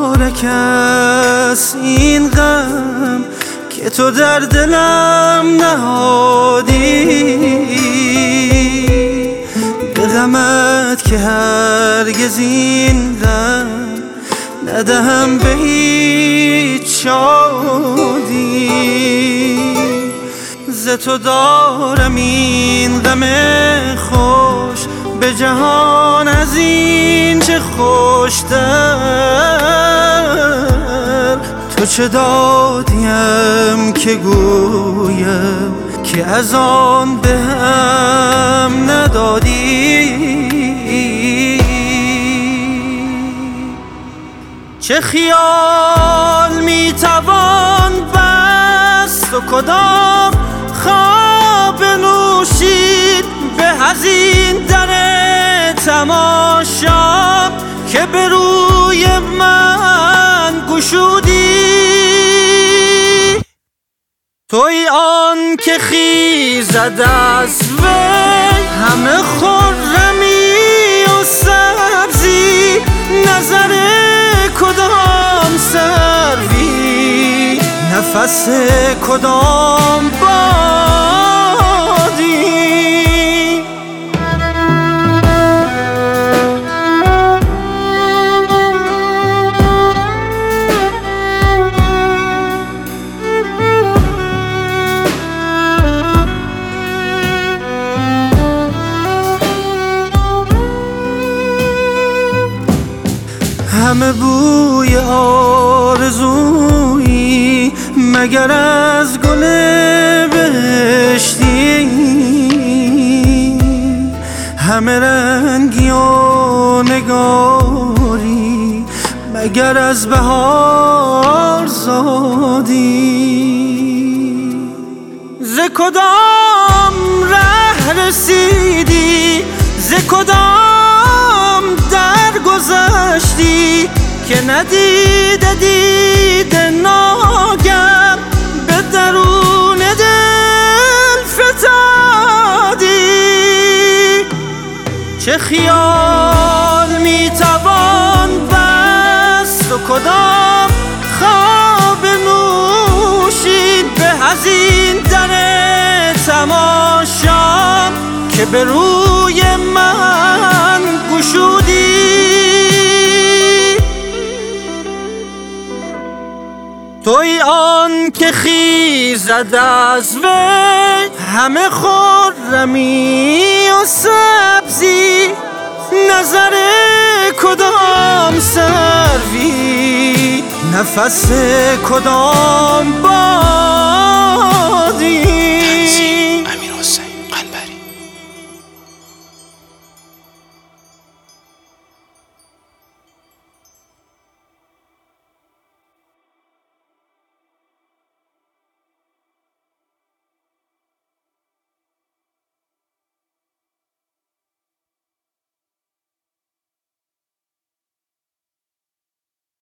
نداره کس این غم که تو در دلم نهادی، به غمت که هرگز این دم ندهم به هیچ شادی. ز تو دارم این غم خوش، به جهان از این چه خوشتر. تو چه دادیم که گویم که از آن به هم ندادی. چه خیال میتوان بست و کدام خواب نوشید به از این در تماشا که به روی من گشودی. توی آن که خیزد از وی همه خرمی و سبزی، نظر کدام سروی نفس کدام بادی. همه بوی آرزویی مگر از گل بهشتی، همه رنگی و نگاری مگر از بهار زادی. ز کدام ره رسیدی، ز کدام در گذشتی که ندیده دیده ناگه به درون دل فتادی. چه خیال میتوان بست و کدام خواب نوشید به از این در تماشا که به روی من گشودی. توی آن که خیزد از وی همه خرمی و سبزی، نظر کدام سروی نفس کدام بادی.